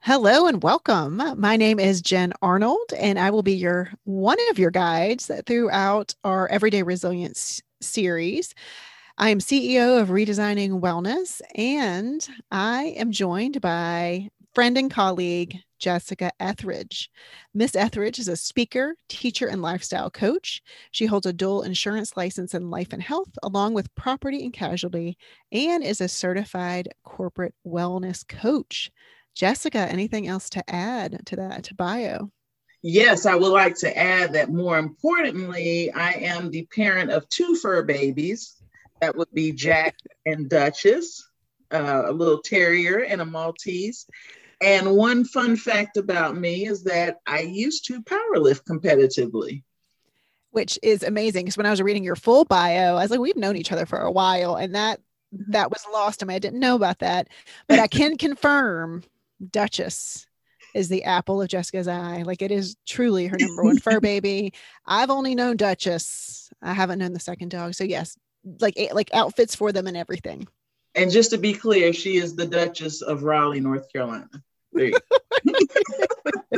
Hello and welcome. My name is Jen Arnold, and I will be your one of your guides throughout our Everyday Resilience series. I am CEO of Redesigning Wellness, and I am joined by friend and colleague Jessica Etheridge. Miss Etheridge is a speaker, teacher, and lifestyle coach. She holds a dual insurance license in life and health, along with property and casualty, and is a certified corporate wellness coach. Jessica, anything else to add to that bio? Yes, I would like to add that more importantly, I am the parent of two fur babies. That would be Jack and Duchess, a little terrier and a Maltese. And one fun fact about me is that I used to powerlift competitively. Which is amazing because when I was reading your full bio, I was like, we've known each other for a while, and that was lost to me. I didn't know about that, but I can confirm Duchess is the apple of Jessica's eye. Like it is truly her number one fur baby. I've only known Duchess. I haven't known the second dog. So yes, like outfits for them and everything. And just to be clear, she is the Duchess of Raleigh, North Carolina. There you go.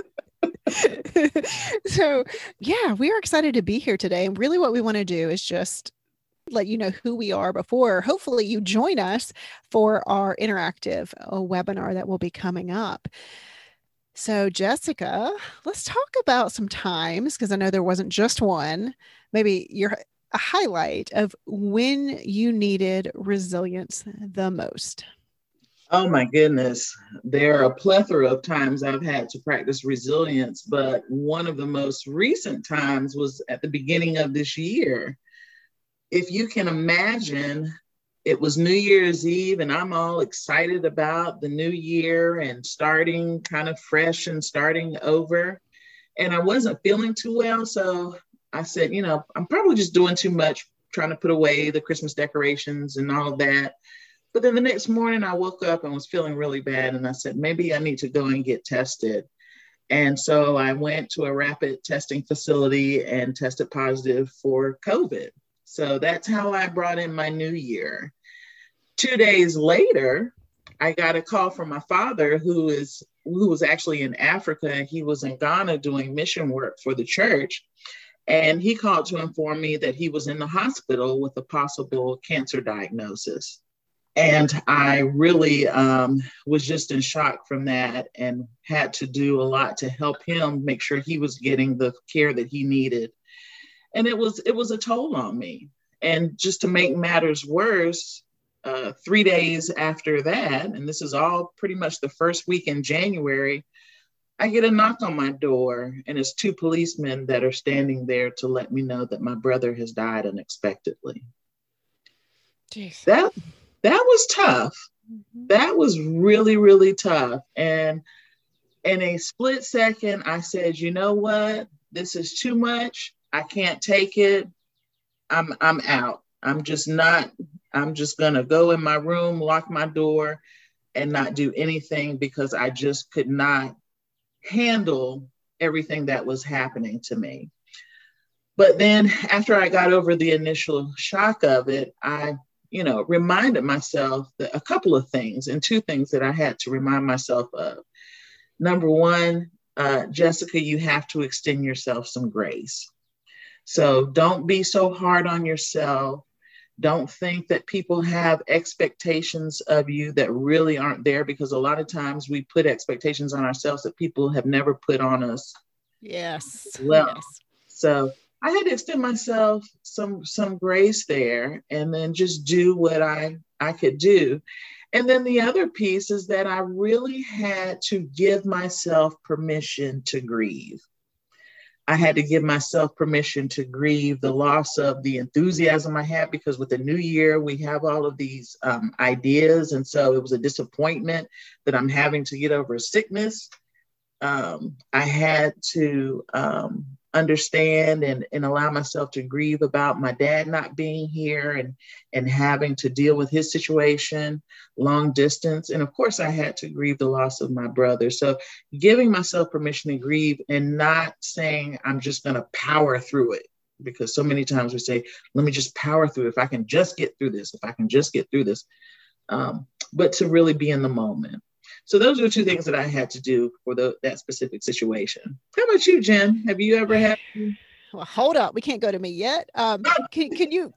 So yeah, we are excited to be here today. And really what we want to do is just let you know who we are before hopefully you join us for our interactive webinar that will be coming up. So Jessica, let's talk about some times, because I know there wasn't just one, maybe a highlight of when you needed resilience the most. Oh my goodness. There are a plethora of times I've had to practice resilience, but one of the most recent times was at the beginning of this year. If you can imagine, it was New Year's Eve and I'm all excited about the new year and starting kind of fresh and starting over. And I wasn't feeling too well. So I said, I'm probably just doing too much, trying to put away the Christmas decorations and all of that. But then the next morning I woke up and was feeling really bad. And I said, maybe I need to go and get tested. And so I went to a rapid testing facility and tested positive for COVID. So that's how I brought in my new year. 2 days later, I got a call from my father who was actually in Africa. He was in Ghana doing mission work for the church. And he called to inform me that he was in the hospital with a possible cancer diagnosis. And I really was just in shock from that and had to do a lot to help him make sure he was getting the care that he needed. And it was a toll on me. And just to make matters worse, 3 days after that, and this is all pretty much the first week in January, I get a knock on my door, and it's two policemen that are standing there to let me know that my brother has died unexpectedly. Jeez. That was tough. Mm-hmm. That was really, really tough. And in a split second, I said, you know what? This is too much. I can't take it. I'm out. I'm just going to go in my room, lock my door, and not do anything because I just could not handle everything that was happening to me. But then after I got over the initial shock of it, I reminded myself that a couple of things, and two things that I had to remind myself of. Number one, Jessica, you have to extend yourself some grace. So don't be so hard on yourself. Don't think that people have expectations of you that really aren't there, because a lot of times we put expectations on ourselves that people have never put on us. Yes. Well, yes. So I had to extend myself some grace there and then just do what I could do. And then the other piece is that I really had to give myself permission to grieve. I had to give myself permission to grieve the loss of the enthusiasm I had, because with the new year, we have all of these ideas. And so it was a disappointment that I'm having to get over a sickness. I had to understand and allow myself to grieve about my dad not being here and having to deal with his situation, long distance. And of course, I had to grieve the loss of my brother. So giving myself permission to grieve and not saying I'm just going to power through it, because so many times we say, let me just power through it. If I can just get through this, if I can just get through this, but to really be in the moment. So those are two things that I had to do for that specific situation. How about you, Jen? Have you ever had? Well, hold up. We can't go to me yet. Can you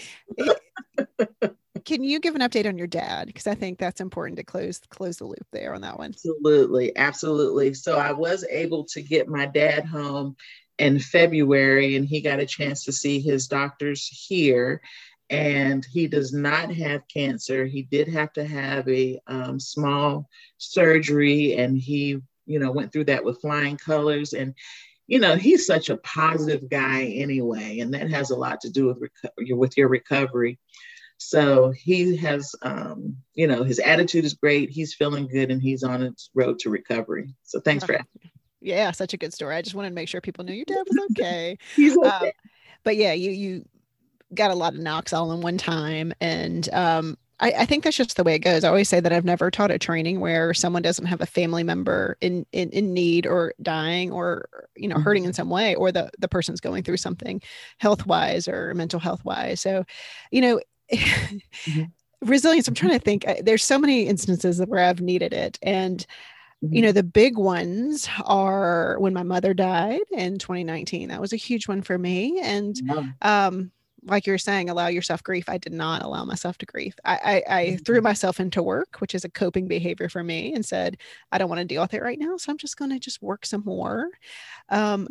can you give an update on your dad? Because I think that's important to close the loop there on that one. Absolutely, absolutely. So I was able to get my dad home in February, and he got a chance to see his doctors here. And he does not have cancer. He did have to have a small surgery, and he, went through that with flying colors. And he's such a positive guy anyway, and that has a lot to do with your recovery. So he has, his attitude is great. He's feeling good, and he's on his road to recovery. So thanks for asking. Yeah, such a good story. I just wanted to make sure people knew your dad was okay. He's okay. But yeah, you got a lot of knocks all in one time, and I think that's just the way it goes. I always say that I've never taught a training where someone doesn't have a family member in need or dying or, hurting in some way, or the person's going through something health wise or mental health wise. So, resilience, I'm trying to think, there's so many instances where I've needed it. And, the big ones are when my mother died in 2019. That was a huge one for me. And, like you're saying, allow yourself grief. I did not allow myself to grieve. I threw myself into work, which is a coping behavior for me, and said, I don't want to deal with it right now. So I'm just going to work some more. One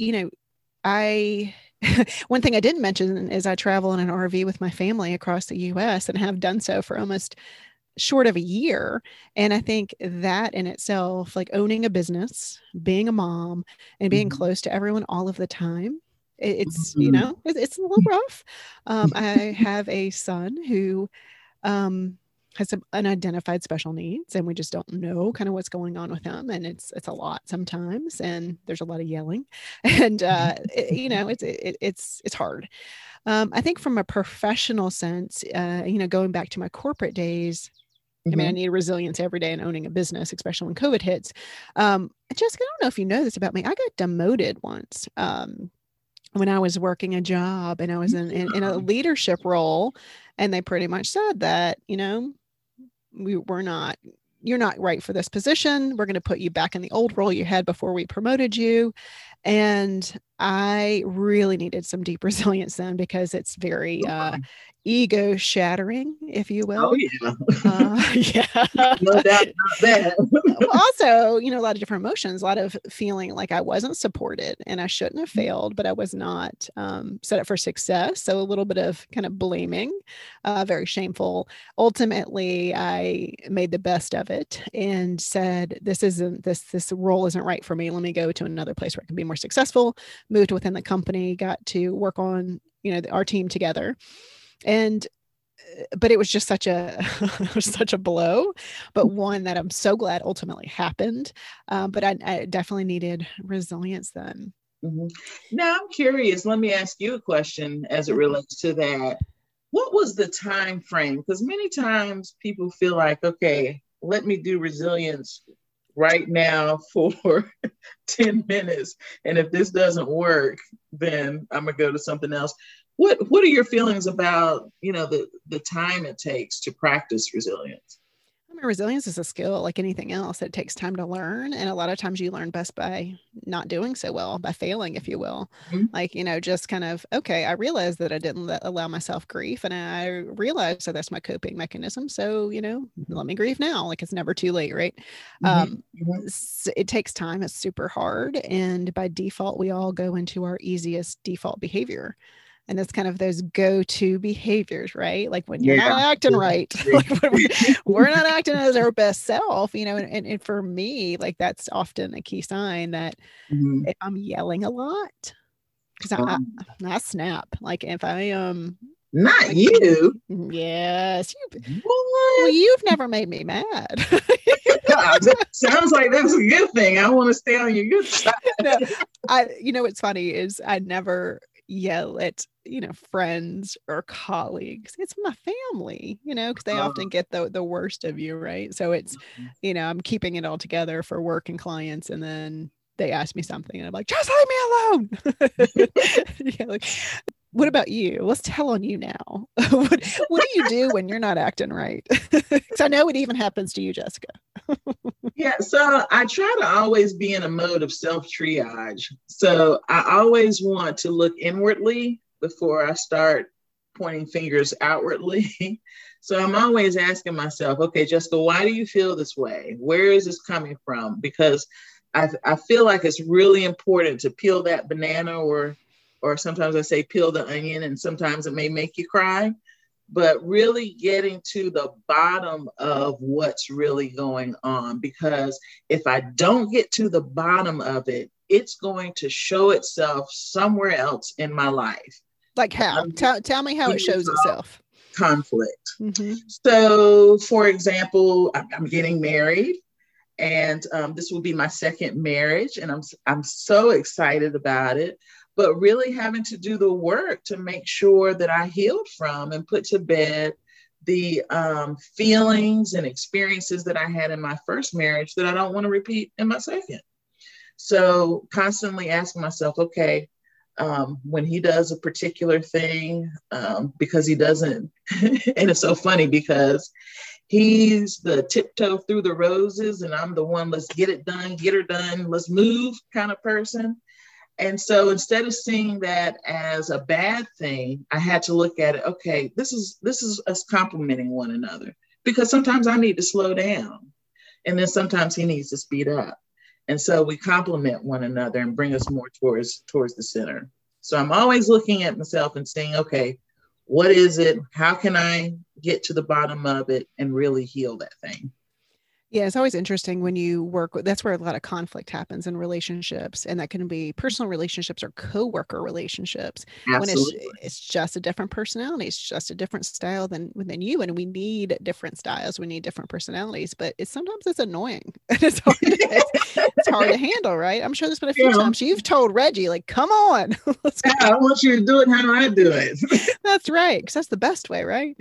thing I didn't mention is I travel in an RV with my family across the US and have done so for almost short of a year. And I think that in itself, like owning a business, being a mom, and being close to everyone all of the time, it's it's a little rough. I have a son who has some unidentified special needs, and we just don't know kind of what's going on with him, and it's a lot sometimes, and there's a lot of yelling, and it's hard. I think from a professional sense, going back to my corporate days, I mean, I need resilience every day in owning a business, especially when COVID hits. Jessica, I don't know if you know this about me. I got demoted once. When I was working a job and I was in a leadership role, and they pretty much said that, you're not right for this position. We're going to put you back in the old role you had before we promoted you. And I really needed some deep resilience then, because it's very ego shattering, if you will. Oh, yeah. Yeah. No doubt about that. Well, also, a lot of different emotions, a lot of feeling like I wasn't supported and I shouldn't have failed, but I was not set up for success. So a little bit of kind of blaming, very shameful. Ultimately, I made the best of it and said, this role isn't right for me. Let me go to another place where I can be more successful. Moved within the company, got to work on, our team together. But it was just such a blow, but one that I'm so glad ultimately happened. But I definitely needed resilience then. Now I'm curious. Let me ask you a question as it relates to that. What was the time frame? Because many times people feel like, okay, let me do resilience right now for 10 minutes. And if this doesn't work, then I'm gonna go to something else. What are your feelings about, the time it takes to practice resilience? I mean, resilience is a skill like anything else. It takes time to learn. And a lot of times you learn best by not doing so well, by failing, if you will. Like, just kind of, okay, I realized that I didn't allow myself grief, and I realized that that's my coping mechanism. So, let me grieve now. Like, it's never too late, right? So it takes time. It's super hard. And by default, we all go into our easiest default behavior. And that's kind of those go-to behaviors, right? Like when you're not acting right, like when we're not acting as our best self, and for me, like that's often a key sign that if I'm yelling a lot, because I snap. Like if I am not like, you. Yes. Well, you've never made me mad. Sounds like that's a good thing. I want to stay on your good side. No, what's funny is I never yell at friends or colleagues. It's my family, because they often get the worst of you, right? So it's I'm keeping it all together for work and clients, and then they ask me something and I'm like, just leave me alone. What about you? Let's tell on you now. What do you do when you're not acting right? Because I know it even happens to you, Jessica. Yeah, so I try to always be in a mode of self triage. So I always want to look inwardly before I start pointing fingers outwardly. So I'm always asking myself, okay, Jessica, why do you feel this way? Where is this coming from? Because I feel like it's really important to peel that banana, or sometimes I say peel the onion, and sometimes it may make you cry, but really getting to the bottom of what's really going on. Because if I don't get to the bottom of it, it's going to show itself somewhere else in my life. Like how? Tell me how it shows itself. Conflict. Mm-hmm. So, for example, I'm getting married, and this will be my second marriage, and I'm so excited about it. But really having to do the work to make sure that I healed from and put to bed the feelings and experiences that I had in my first marriage that I don't want to repeat in my second. So constantly asking myself, okay, when he does a particular thing, because he doesn't, and it's so funny because he's the tiptoe through the roses, and I'm the one, let's get it done, get her done, let's move kind of person. And so instead of seeing that as a bad thing, I had to look at it, okay, this is us complimenting one another, because sometimes I need to slow down, and then sometimes he needs to speed up. And so we complement one another and bring us more towards the center. So I'm always looking at myself and saying, okay, what is it? How can I get to the bottom of it and really heal that thing? Yeah, it's always interesting when you work with, that's where a lot of conflict happens in relationships. And that can be personal relationships or coworker relationships. When Absolutely. it's just a different personality, it's just a different style than you. And we need different styles. We need different personalities, but sometimes it's annoying. And it's hard to handle, right? I'm sure there's been a few times you've told Reggie, like, come on, let's go. I want you to do it how I do it. That's right. Because that's the best way, right?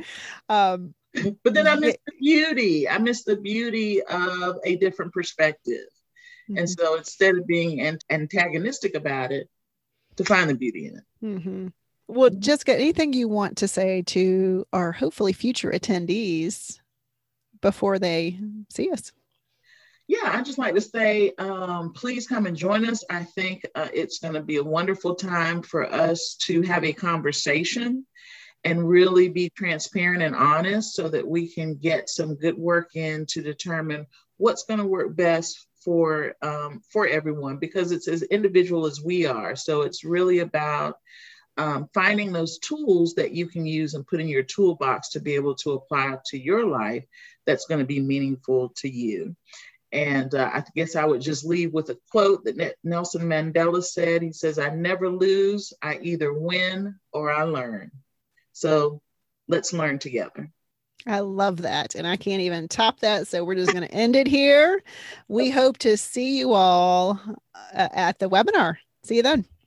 But then I miss the beauty. I miss the beauty of a different perspective. Mm-hmm. And so instead of being antagonistic about it, to find the beauty in it. Mm-hmm. Well, Jessica, anything you want to say to our hopefully future attendees before they see us? Yeah, I just like to say, please come and join us. I think it's going to be a wonderful time for us to have a conversation and really be transparent and honest, so that we can get some good work in to determine what's going to work best for everyone, because it's as individual as we are. So it's really about finding those tools that you can use and put in your toolbox to be able to apply to your life that's going to be meaningful to you. And I guess I would just leave with a quote that Nelson Mandela said. He says, I never lose, I either win or I learn. So let's learn together. I love that. And I can't even top that. So we're just going to end it here. We hope to see you all at the webinar. See you then.